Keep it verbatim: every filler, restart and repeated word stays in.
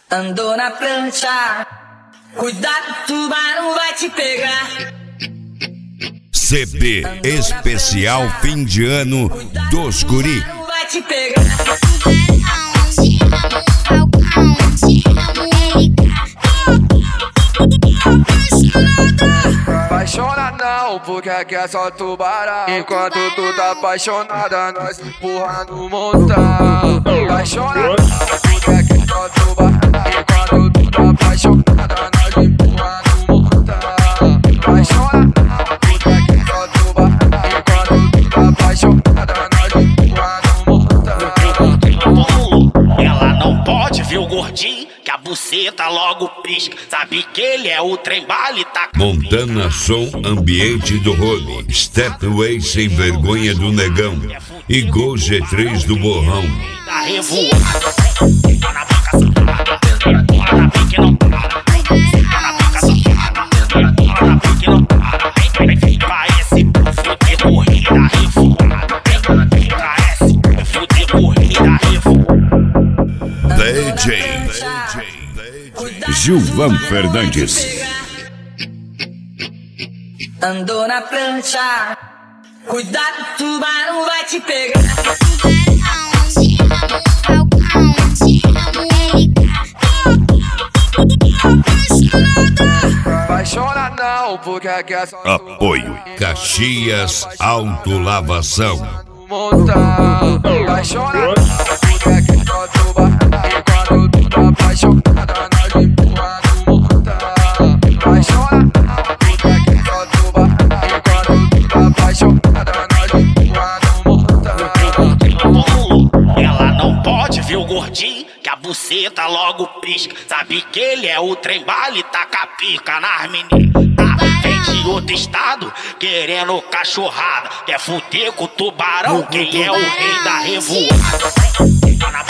Andou na prancha, cuidado, tubarão vai te pegar. C D especial fim de ano dos Guri. Vai te pegar. Apaixona não, porque aqui é só tubarão. Enquanto tu tá apaixonada, nós empurra no montão. Apaixona não, porque aqui é só tubarão. Enquanto tu tá apaixonada, nós empurra no montão. Apaixona não, porque aqui é só tubarão. Enquanto tu tá apaixonada, nós empurra no montão. Ela não pode ver o gordinho, que a buceta logo pisca. Sabe que ele é o trem bala e tá... Montana Som Ambiente do Role, Stepway Sem Vergonha do Negão e Gol G três do Borrão. Tá revoada, tá na boca safada, tá na pique não para, tá na boca safada, tá na pique não para. Parece fuder corrida revoada, parece fuder corrida revoada. D J Gilvan Fernandes. Andou na prancha, cuidado, tubarão vai te pegar. Apaixona não, porque aqui é só Apoio Caxias Autolavação. montão. Apaixona não, porque aqui é só tubarão. Enquanto tu tá apaixonada, nós empurra no montão. Apaixona não, porque aqui é só tubarão. Enquanto tu tá apaixonada, nós empurra no montão. Ela não pode ver o gordinho, que a buceta logo pisca. Sabe que ele é o trem bala e taca pica nas meninas. Tá, vem de outro estado, querendo cachorrada. Quer fuder com o tubarão, quem é o rei da revoada. Tá na